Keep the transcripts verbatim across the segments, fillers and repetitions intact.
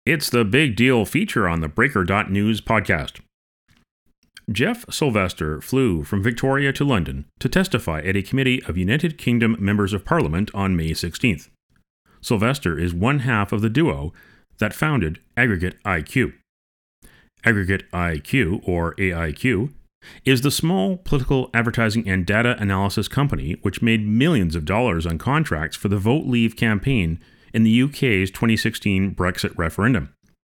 It's the Big Deal feature on the Breaker dot News podcast. Jeff Sylvester flew from Victoria to London to testify at a committee of United Kingdom Members of Parliament on May sixteenth. Sylvester is one half of the duo that founded Aggregate I Q. Aggregate I Q, or A I Q, is the small political advertising and data analysis company which made millions of dollars on contracts for the Vote Leave campaign in the U K's twenty sixteen Brexit referendum.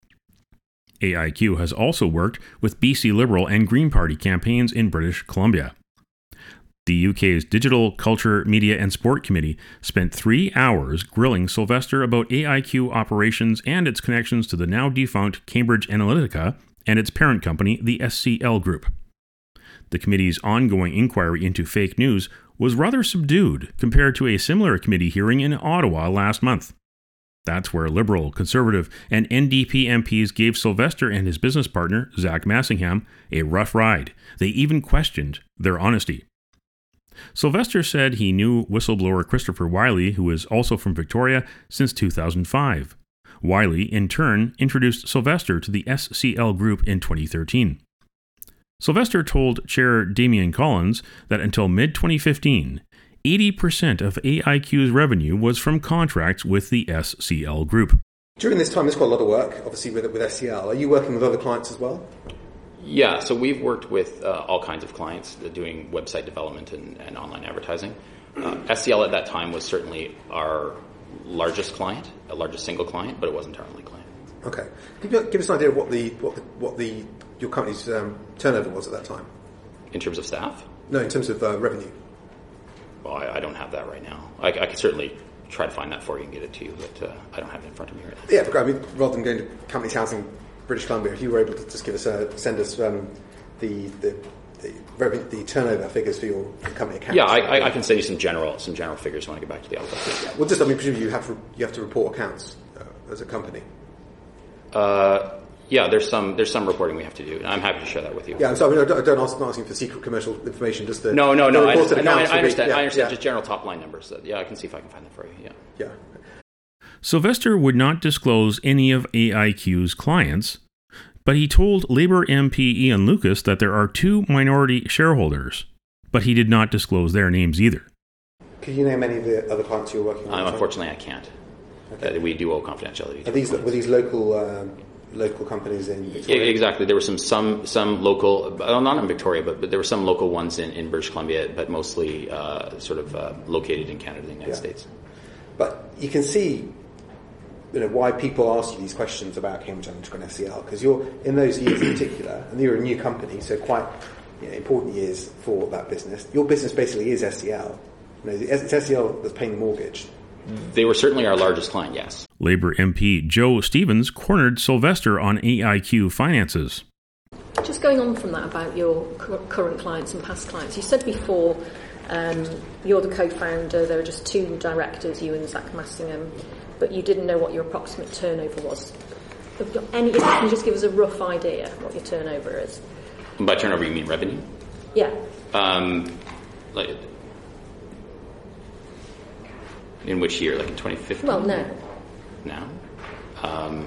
A I Q has also worked with B C Liberal and Green Party campaigns in British Columbia. The U K's Digital, Culture, Media and Sport Committee spent three hours grilling Sylvester about A I Q operations and its connections to the now defunct Cambridge Analytica and its parent company, the S C L Group. The committee's ongoing inquiry into fake news was rather subdued compared to a similar committee hearing in Ottawa last month. That's where Liberal, Conservative, and N D P M Ps gave Sylvester and his business partner, Zach Massingham, a rough ride. They even questioned their honesty. Sylvester said he knew whistleblower Christopher Wylie, who is also from Victoria, since two thousand five. Wylie, in turn, introduced Sylvester to the S C L Group in twenty thirteen. Sylvester told Chair Damian Collins that until mid twenty fifteen, eighty percent of A I Q's revenue was from contracts with the S C L Group. During this time, there's quite a lot of work, obviously, with, with S C L. Are you working with other clients as well? Yeah, so we've worked with uh, all kinds of clients uh, doing website development and, and online advertising. Uh, S C L at that time was certainly our largest client, our largest single client, but it wasn't our only client. Okay. Give, you, give us an idea of what the what the, what the your company's um, turnover was at that time. In terms of staff? No, in terms of uh, revenue. Well, I, I don't have that right now. I, I could certainly try to find that for you and get it to you, but uh, I don't have it in front of me right now. Yeah, but I mean, rather than going to Companies House in British Columbia, if you were able to just give us a, send us um, the the the, revenue, the turnover figures for your company accounts. Yeah, I, I, I can send you some general some general figures when I get back to the office. Yeah. Well, just I mean, presumably you have to, you have to report accounts uh, as a company. Uh. Yeah, there's some there's some reporting we have to do, and I'm happy to share that with you. Yeah, so I mean, I don't, I don't ask, I'm not asking for secret commercial information, just the no, no, no. I, I, no I, I understand. Be, yeah, I understand. Yeah. Just general top line numbers. Yeah, I can see if I can find that for you. Yeah. Yeah. Sylvester would not disclose any of A I Q's clients, but he told Labour M P Ian Lucas that there are two minority shareholders, but he did not disclose their names either. Could you name any of the other clients you're working with? Um, unfortunately, I can't. Okay. Uh, we do owe confidentiality. Are these were these local? Um, local companies in Victoria? Yeah, exactly. There were some some some local, well, not in Victoria, but, but there were some local ones in, in British Columbia, but mostly uh, sort of uh, located in Canada and the United yeah. States. But you can see, you know, why people ask you these questions about Cambridge Analytica and S C L, because you're in those years in particular, and you're a new company, so quite you know, important years for that business. Your business basically is S C L. You know, it's S C L that's paying the mortgage. They were certainly our largest client, yes. Labour M P Joe Stevens cornered Sylvester on A I Q finances. Just going on from that about your current clients and past clients, you said before um, you're the co-founder, there are just two directors, you and Zach Massingham, but you didn't know what your approximate turnover was. Any, if you can just give us a rough idea what your turnover is. By turnover, you mean revenue? Yeah. Um, like, in which year? Like in twenty fifteen? Well, no. Now? Um,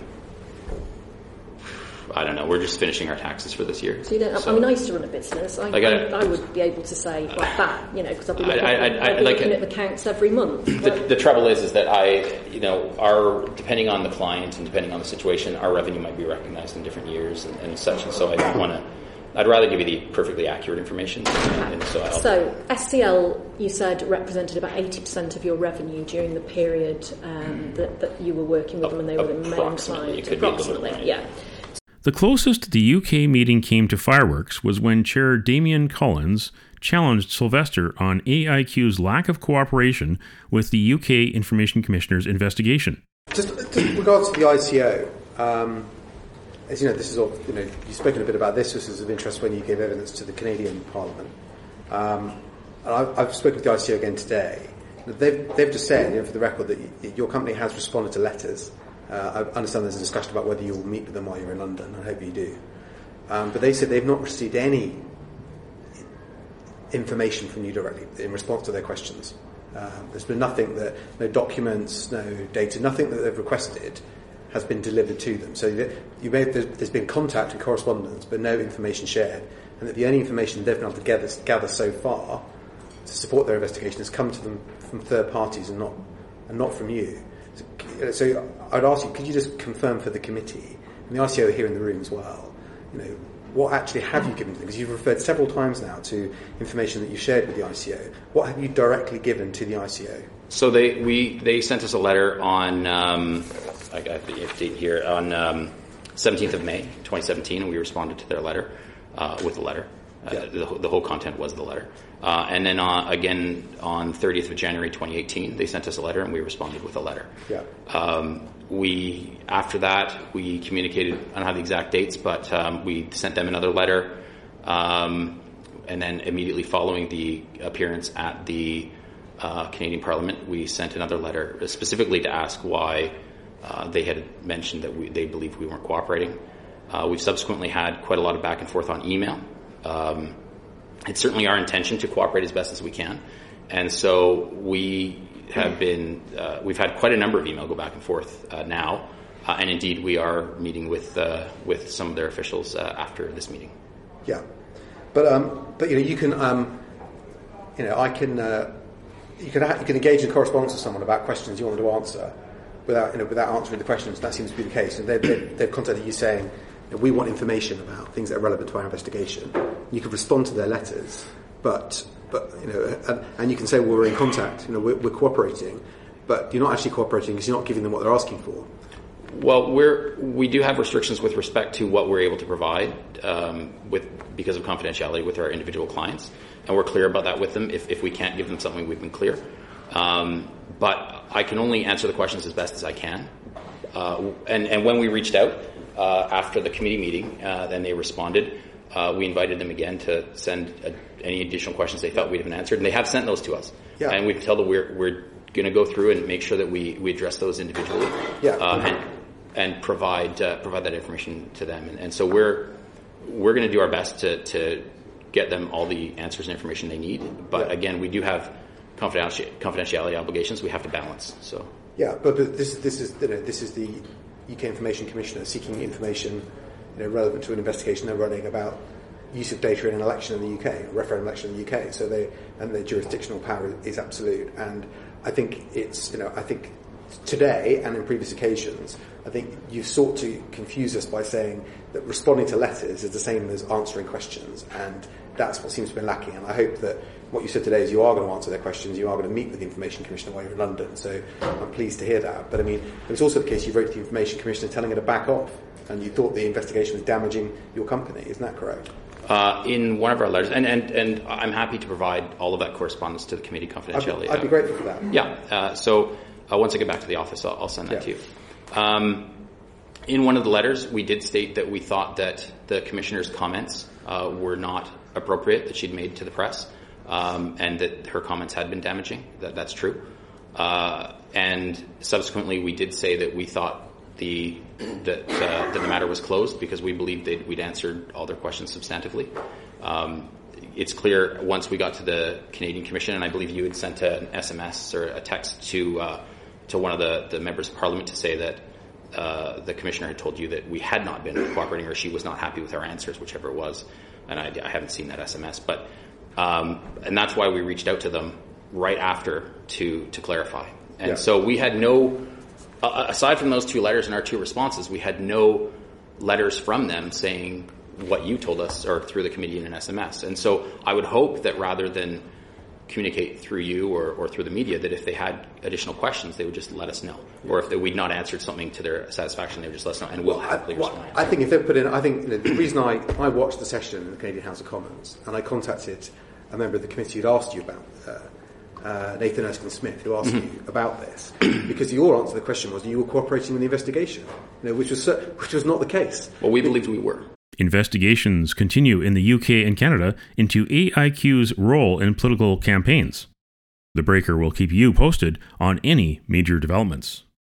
I don't know. We're just finishing our taxes for this year. So you don't, so, I mean, I used to run a business. I, like I, I, I would be able to say like that, you know, because I'll be looking, I, I, I, I'll be like looking a, at the accounts every month. The, the trouble is, is that I, you know, our depending on the client and depending on the situation, our revenue might be recognized in different years and, and such. And so I don't want to. I'd rather give you the perfectly accurate information. And so, I'll so S C L, you said, represented about eighty percent of your revenue during the period um, that, that you were working with them and they were the main client. It could approximately, be a yeah. The closest the U K meeting came to fireworks was when Chair Damian Collins challenged Sylvester on A I Q's lack of cooperation with the U K Information Commissioner's investigation. Just, just in regards to the I C O, um, as you know, this is all, you know, you've spoken a bit about this. This was of interest when you gave evidence to the Canadian Parliament. Um, and I've, I've spoken with the I C O again today. They've, they've just said, you know, for the record, that y- your company has responded to letters. Uh, I understand there's a discussion about whether you'll meet with them while you're in London. I hope you do. Um, but they said they've not received any information from you directly in response to their questions. Um, there's been nothing that, no documents, no data, nothing that they've requested has been delivered to them. So that you may, there's been contact and correspondence, but no information shared, and that the only information they've been able to gather, gather so far to support their investigation has come to them from third parties and not and not from you. So, so I'd ask you, could you just confirm for the committee, and the I C O are here in the room as well, you know, what actually have you given to them? Because you've referred several times now to information that you shared with the I C O. What have you directly given to the I C O? So they we they sent us a letter on um, I got the date here on um, seventeenth of May, twenty seventeen, and we responded to their letter uh, with a letter. Uh, yeah. the, the whole content was the letter. Uh, and then uh, again on thirtieth of January twenty eighteen, they sent us a letter and we responded with a letter. Yeah. Um, we after that we communicated. I don't have the exact dates, but um, we sent them another letter, um, and then immediately following the appearance at the uh, Canadian Parliament, we sent another letter specifically to ask why uh, they had mentioned that we, they believed we weren't cooperating. Uh, we've subsequently had quite a lot of back and forth on email. Um, it's certainly our intention to cooperate as best as we can, and so we have been. Uh, we've had quite a number of email go back and forth uh, now, uh, and indeed we are meeting with uh, with some of their officials uh, after this meeting. Yeah, but um, but you know you can um, you know I can uh, you can ha- you can engage in correspondence with someone about questions you want them to answer without you know without answering the questions. That seems to be the case, and they've, they've, they've contacted you saying, we want information about things that are relevant to our investigation. You can respond to their letters, but but you know, and, and you can say, well, we're in contact. You know, we're, we're cooperating, but you're not actually cooperating because you're not giving them what they're asking for. Well, we're we do have restrictions with respect to what we're able to provide um, with because of confidentiality with our individual clients, and we're clear about that with them. If if we can't give them something, we've been clear. Um, but I can only answer the questions as best as I can. Uh, and and when we reached out. Uh, after the committee meeting, uh, then they responded. Uh, we invited them again to send a, any additional questions they thought we haven't answered, and they have sent those to us. Yeah. And we've told them we're we're going to go through and make sure that we, we address those individually. Yeah. Uh, and and provide uh, provide that information to them. And, and so we're we're going to do our best to to get them all the answers and information they need. But yeah. again, we do have confidentiality confidentiality obligations we have to balance. So. Yeah, but, but this this is you know, this is the U K Information Commissioner seeking information, you know, relevant to an investigation they're running about use of data in an election in the U K, a referendum election in the U K. So they and their jurisdictional power is absolute. And I think it's you know I think today and in previous occasions, I think you've sought to confuse us by saying that responding to letters is the same as answering questions, and that's what seems to be lacking. And I hope that what you said today is you are going to answer their questions, you are going to meet with the Information Commissioner while you're in London, so I'm pleased to hear that. But I mean, it was also the case you wrote to the Information Commissioner telling her to back off, and you thought the investigation was damaging your company, isn't that correct? Uh, in one of our letters, and, and, and I'm happy to provide all of that correspondence to the committee confidentiality. I'd be, I'd be grateful for that. Yeah, uh, so uh, once I get back to the office, I'll, I'll send that yeah. to you. Um, in one of the letters, we did state that we thought that the Commissioner's comments uh, were not appropriate that she'd made to the press. Um, and that her comments had been damaging. That that's true. Uh, and subsequently, we did say that we thought the that, uh, that the matter was closed because we believed that we'd answered all their questions substantively. Um, it's clear once we got to the Canadian Commission, and I believe you had sent an S M S or a text to uh, to one of the, the members of Parliament to say that uh, the Commissioner had told you that we had not been cooperating or she was not happy with our answers, whichever it was. And I, I haven't seen that S M S, but. Um, and that's why we reached out to them right after to to clarify. And yeah. so we had no, uh, aside from those two letters and our two responses, we had no letters from them saying what you told us or through the committee in an S M S. And so I would hope that rather than communicate through you or, or through the media, that if they had additional questions, they would just let us know. Yeah. Or if they, we'd not answered something to their satisfaction, they would just let us know, and we'll well, happily I, well, respond. I think if they put in, I think you know, the reason I, I watched the session in the Canadian House of Commons, and I contacted a member of the committee who'd asked you about, uh, uh, Nathan Erskine-Smith, who asked mm-hmm. you about this, because your answer to the question was you were cooperating with the investigation, you know, which was which was not the case. Well, we believed we were. Investigations continue in the U K and Canada into A I Q's role in political campaigns. The Breaker will keep you posted on any major developments.